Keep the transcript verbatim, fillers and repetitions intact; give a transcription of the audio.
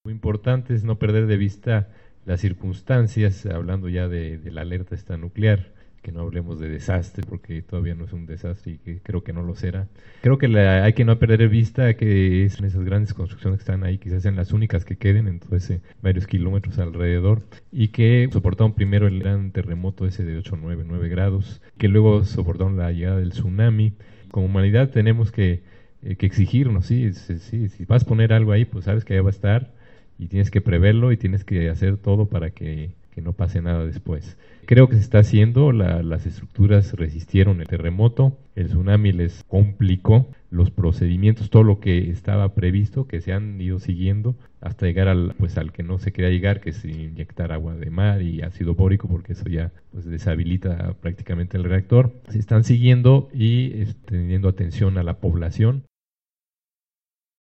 Lo importante es no perder de vista las circunstancias, hablando ya de, de la alerta esta nuclear, que no hablemos de desastre, porque todavía no es un desastre y que creo que no lo será. Creo que la, hay que no perder de vista que es esas grandes construcciones que están ahí, quizás sean las únicas que queden, entonces eh, varios kilómetros alrededor, y que soportaron primero el gran terremoto ese de ocho, nueve, nueve grados, que luego soportaron la llegada del tsunami. Como humanidad tenemos que, eh, que exigirnos, ¿sí? Sí, sí, si vas a poner algo ahí, pues sabes que ahí va a estar, y tienes que preverlo y tienes que hacer todo para que, que no pase nada después. Creo que se está haciendo, la, las estructuras resistieron el terremoto, el tsunami les complicó los procedimientos, todo lo que estaba previsto, que se han ido siguiendo hasta llegar al, pues, al que no se quería llegar, que es inyectar agua de mar y ácido bórico, porque eso ya pues, deshabilita prácticamente el reactor. Se están siguiendo y teniendo atención a la población.